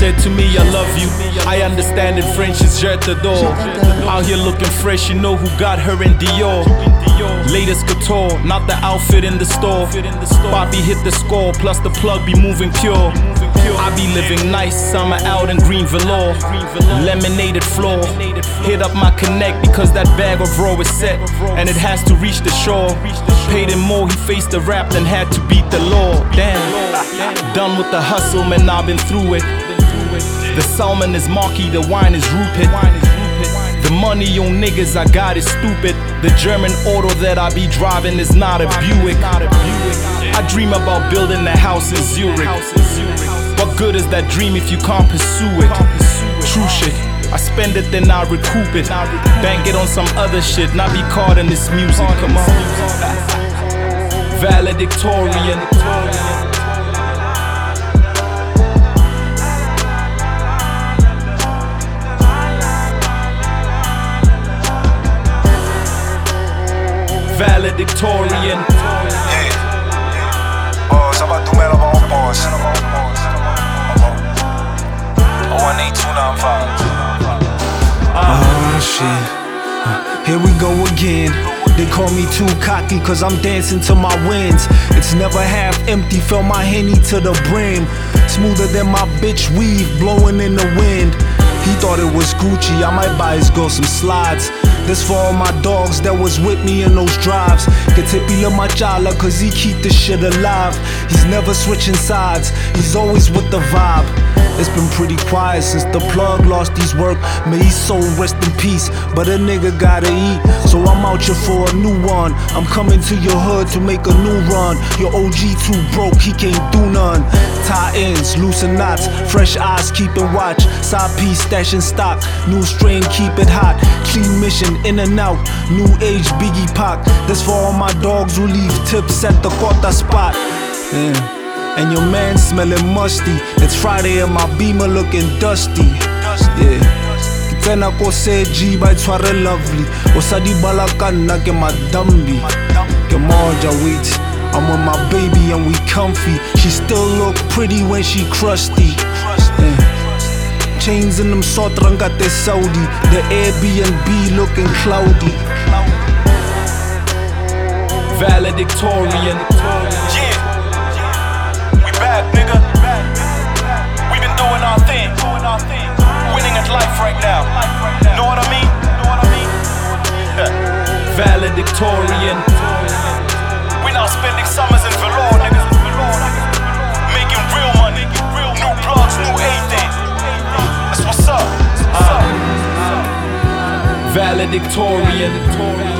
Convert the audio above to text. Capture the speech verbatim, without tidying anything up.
said to me, I love you. I understand in French it's je t'adore. Out here looking fresh, you know who got her in Dior. Latest couture, not the outfit in the store. Bobby hit the score, plus the plug be moving pure. I be living nice, summer out in green velour. Lemonaded floor, hit up my connect because that bag of raw is set and it has to reach the shore. Paid him more, he faced the rap than had to beat the law. Damn, done with the hustle, man, I've been through it. The salmon is marky, the wine is rupid. The money on niggas I got is stupid. The German auto that I be driving is not a Buick. I dream about building a house in Zurich. What good is that dream if you can't pursue it? True shit, I spend it then I recoup it. Bank it on some other shit, not be caught in this music, come on. Valedictorian. Valedictorian. Yeah. Oh, ça va tout mettre là-bas en pause. one eight two nine five. Oh shit, uh, here we go again. They call me too cocky cause I'm dancing to my wins. It's never half empty, fill my Henny to the brim. Smoother than my bitch weave, blowing in the wind. He thought it was Gucci, I might buy his girl some slides. This for all my dogs that was with me in those drives. Ketipila Machala cause he keep this shit alive. He's never switching sides, he's always with the vibe. It's been pretty quiet since the plug lost his work. May his soul rest in peace, but a nigga gotta eat. So I'm out here for a new one. I'm coming to your hood to make a new run. Your O G too broke, he can't do none. Tie ends, loosen knots, fresh eyes keeping watch. Side piece stashing stock, new strain keep it hot. Clean mission in and out, new age Biggie Pac. This for all my dogs who leave tips at the quarter spot. Yeah. And your man smelling musty. It's Friday and my Beamer looking dusty. Yeah. Kitena ko se G by Tware lovely. Osadi balakana ke madambi. Ke moja wait. I'm with my baby and we comfy. She still look pretty when she crusty. Yeah. Chains in them sotrangate Saudi. The Airbnb looking cloudy. Valedictorian. Yeah. Back, nigga. We been doing our thing, winning at life right now. Know what I mean? Know what I mean? Valedictorian. We now spending summers in velour, niggas. Making real money, new blogs, new everything. That's what's up. That's what's up. Valedictorian.